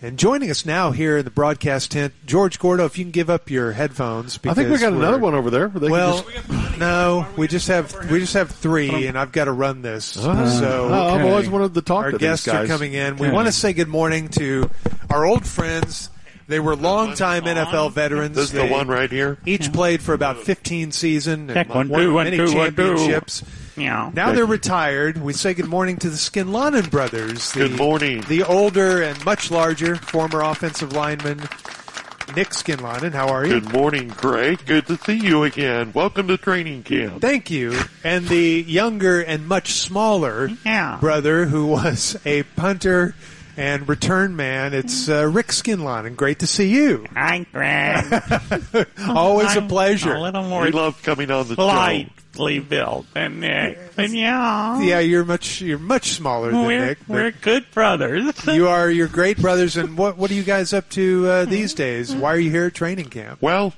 And joining us now here in the broadcast tent, George Gordo, if you can give up your headphones. I think we got another one over there. No, we just have three, and I've got to run this. I've always wanted to talk to these guys. Our guests are coming in. We want to say good morning to our old friends. They were longtime NFL veterans. This is the one right here. Each played for about 15 seasons and won many championships. Yeah. Now they're retired. We say good morning to the Skinlonen brothers. Good morning. The older and much larger former offensive lineman, Nick Skinlonen. How are you? Good morning, Greg. Good to see you again. Welcome to training camp. Thank you. And the younger and much smaller brother who was a punter and return man, it's Rick Skinlonen. Great to see you. Hi, Greg. Always a pleasure. A little more We love coming on the show. slightly built than Nick. But Yeah, you're much smaller than Nick. We're good brothers. You're great brothers. And what are you guys up to these days? Why are you here at training camp? Well,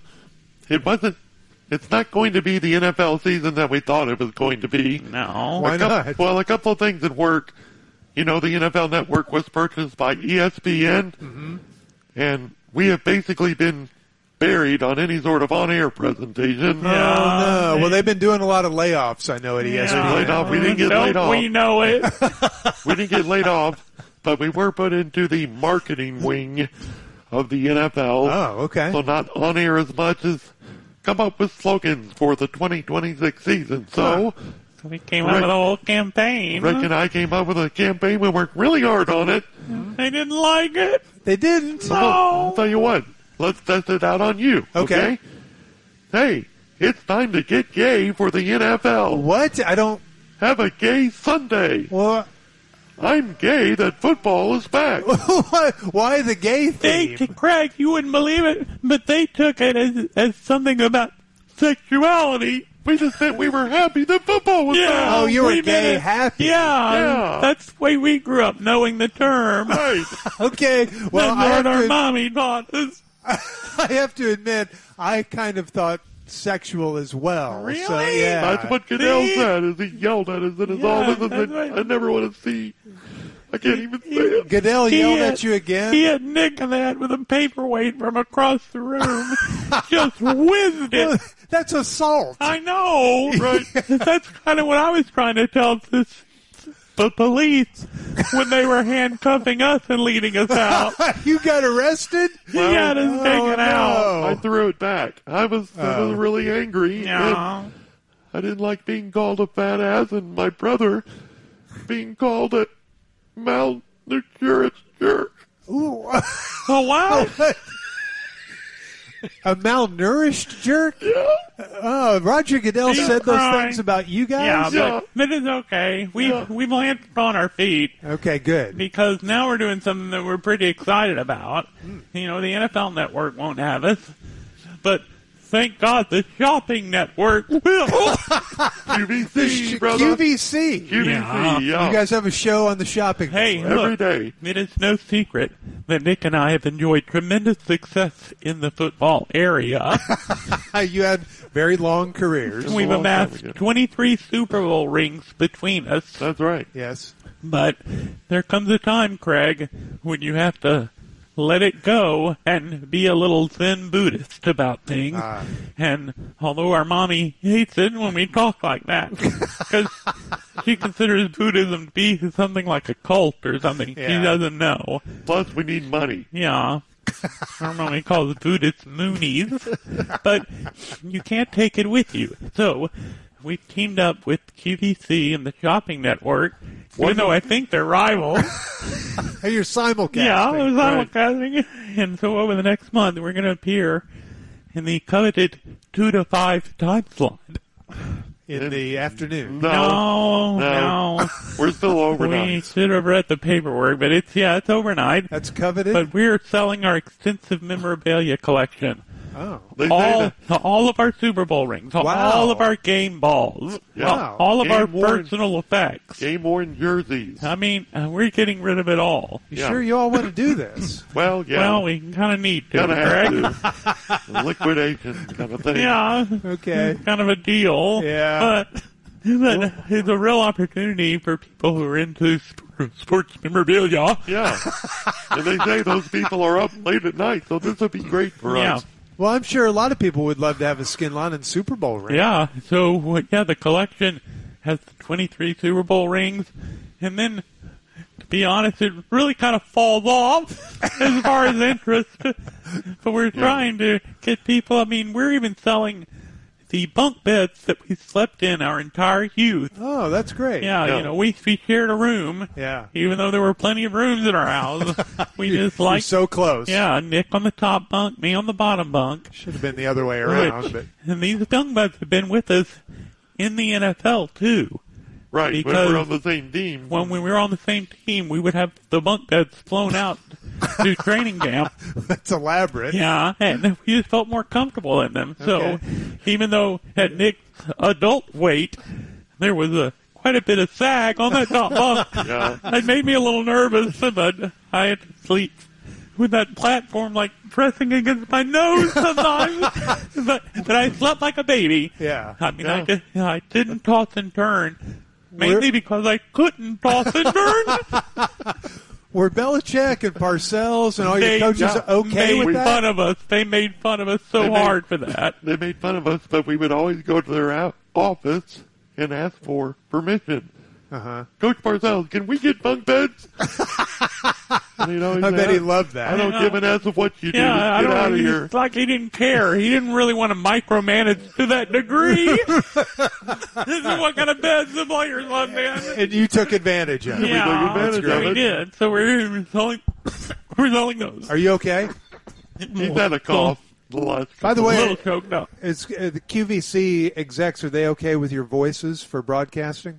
it's not going to be the NFL season that we thought it was going to be. No. Why not? Well, a couple of things at work. You know, the NFL Network was purchased by ESPN, and we have basically been buried on any sort of on-air presentation. No. Well, they've been doing a lot of layoffs, I know, at ESPN. Laid off. We didn't get laid off. We know it. We didn't get laid off, but we were put into the marketing wing of the NFL. Oh, okay. So not on air as much as come up with slogans for the 2026 season. So We came up with a whole campaign. Rick and I came up with a campaign. We worked really hard on it. They didn't like it. They didn't. No. I'll tell you what. Let's test it out on you. Okay. Hey, it's time to get gay for the NFL. What? I don't. Have a gay Sunday. Well, I'm gay that football is back. why the gay theme? Craig, you wouldn't believe it, but they took it as something about sexuality. We just said we were happy that football was back. Oh, you were we gay did it. happy. Yeah, that's the way we grew up, knowing the term. Right. Okay. Well, That's what our mommy taught us. I have to admit, I kind of thought sexual as well. Really? So, yeah. That's what Goodell See? said as he yelled at us in his office and that's said, right. I never want to see. I can't even say it. Goodell He yelled had- at you again? He had Nick in the head with a paperweight from across the room. Just whizzed it. That's assault. I know. Right. That's kind of what I was trying to tell the police when they were handcuffing us and leading us out. You got arrested? He had us taken out. I threw it back. I was really angry. Yeah. And I didn't like being called a fat ass and my brother being called a malnourished jerk. Ooh. Oh, wow. A malnourished jerk? Yeah. Oh, Roger Goodell He's said those crying. things about you Yeah, guys? but it's okay. We've landed on our feet. Okay, good. Because now we're doing something that we're pretty excited about. You know, the NFL Network won't have us, but thank God the Shopping Network will. QVC, brother. QVC. QVC, yeah. You guys have a show on the shopping Hey, network. Every look, day. it is no secret that Nick and I have enjoyed tremendous success in the football area. You had very long careers. We've long time amassed ago. 23 Super Bowl rings between us. That's right. Yes. But there comes a time, Craig, when you have to let it go and be a little Zen Buddhist about things. And although our mommy hates it when we talk like that, because she considers Buddhism to be something like a cult or something Yeah. she doesn't know. Plus, we need money. Yeah. Our mommy calls Buddhists Moonies. But you can't take it with you. So we teamed up with QVC and the Shopping Network, even though I think they're rivals. Hey, you're simulcasting. Yeah, it was simulcasting. And so over the next month, we're going to appear in the coveted 2 to 5 time slot. In the afternoon. No. We're still overnight. We should have read the paperwork, but it's overnight. That's coveted? But we're selling our extensive memorabilia collection. Oh. They say that All of our Super Bowl rings, Wow. all of our game balls, Wow. all of our Game worn- personal effects. game-worn jerseys. I mean, we're getting rid of it all. You Yeah. sure you all want to do this? Well, yeah. Well, we kind of need to, Gotta Greg. have to. Liquidation kind of thing. Yeah, Okay. kind of a deal. Yeah. But That is a real opportunity for people who are into sports memorabilia. Yeah. And they say those people are up late at night, so this would be great for us. Well, I'm sure a lot of people would love to have a Skinlon Super Bowl ring. Yeah. So, the collection has 23 Super Bowl rings. And then, to be honest, it really kind of falls off as far as interest. But we're trying to get people, we're even selling the bunk beds that we slept in our entire youth. Oh, that's great. Yeah, we shared a room. Yeah. Even though there were plenty of rooms in our house. We just You're so close. Yeah, Nick on the top bunk, me on the bottom bunk. Should have been the other way around. And these bunk beds have been with us in the NFL, too. Right, because when we're on the same team. When we were on the same team, we would have the bunk beds flown out to training camp. That's elaborate. Yeah, and we just felt more comfortable in them. So even though at Nick's adult weight, there was quite a bit of sag on that top bunk. It made me a little nervous, but I had to sleep with that platform pressing against my nose sometimes. but I slept like a baby. Yeah. I didn't toss and turn. Mainly because I couldn't toss and turn. Were Belichick and Parcells and all your coaches okay with that? Fun of us. They made fun of us hard for that. They made fun of us, but we would always go to their office and ask for permission. Coach Parcells, can we get bunk beds? I bet he loved that. I don't give an ass of what you do. Get out of here. It's like he didn't care. He didn't really want to micromanage to that degree. This is what kind of beds the players love, man. And you took advantage of it. Yeah, we did. So we're selling those. Are you okay? He's had a cough. By the way, a little choked up. Is the QVC execs, are they okay with your voices for broadcasting?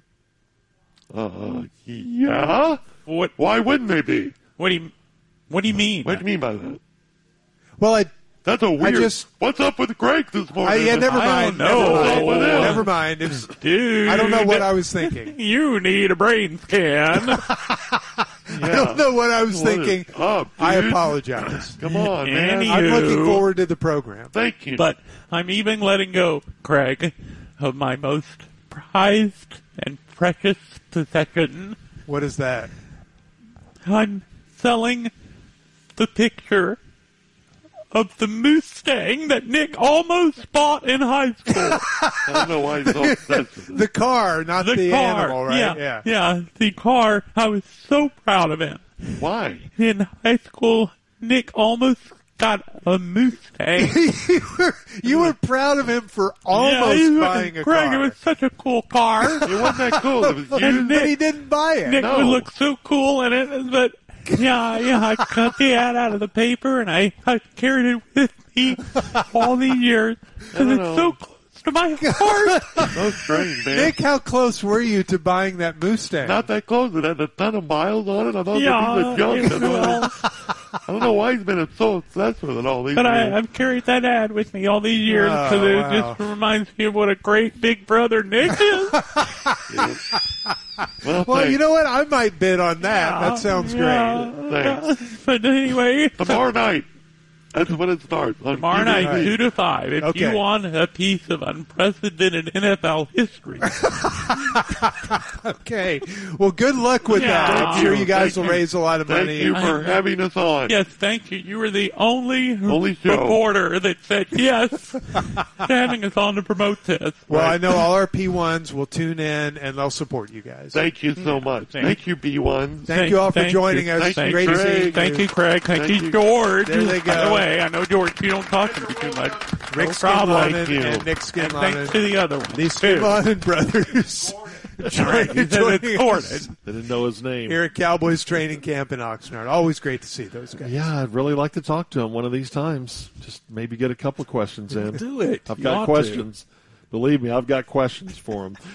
Yeah. What? Why wouldn't they be? What do you mean? What do you mean by that? Well, that's a weird. What's up with Greg this morning? Never mind. Never mind. Dude, I don't know what I was thinking. You need a brain scan. I don't know what I was thinking. I apologize. Come on, man. I'm looking forward to the program. Thank you. But I'm even letting go, Craig, of my most prized and precious possession. What is that? I'm selling the picture of the Mustang that Nick almost bought in high school. I don't know why he's so obsessed with it. The car, not the animal, right? Yeah, the car. I was so proud of him. Why? In high school, Nick almost got a Mustang. you were proud of him for almost buying a car. Greg, it was such a cool car. It wasn't that cool. It was used. But he didn't buy it. Nick would look so cool in it, but I cut the ad out of the paper and I carried it with me all these years because it's so close to my heart. So strange, man. Nick, how close were you to buying that Mustang? Not that close. It had a ton of miles on it. I thought it was junk. I don't know why he's been so obsessed with it all these years. But I've carried that ad with me all these years because it just reminds me of what a great big brother Nick is. Well, you know what? I might bid on that. That sounds great. Thanks. But anyway. Tomorrow night. That's when it starts. Tomorrow night, 2 to 5. If you want a piece of unprecedented NFL history. Okay. Well, good luck with that. I'm sure you guys will raise a lot of money. Thank you for having us on. Yes, thank you. You were the only reporter that said yes to having us on to promote this. Well, I know all our P1s will tune in and they'll support you guys. Thank you so much. Thank you, B1s. Thank you all for joining us. Great to see you. Thank you, Craig. Thank you, George. There they go. By the way, I know, George, you don't talk to me too much. Rick Skinlon and Nick Skinlon. Thanks to the other one. These Skinlon brothers. They didn't know his name. Here at Cowboys Training Camp in Oxnard. Always great to see those guys. Yeah, I'd really like to talk to him one of these times. Just maybe get a couple questions in. Do it. I've got questions. Believe me, I've got questions for him.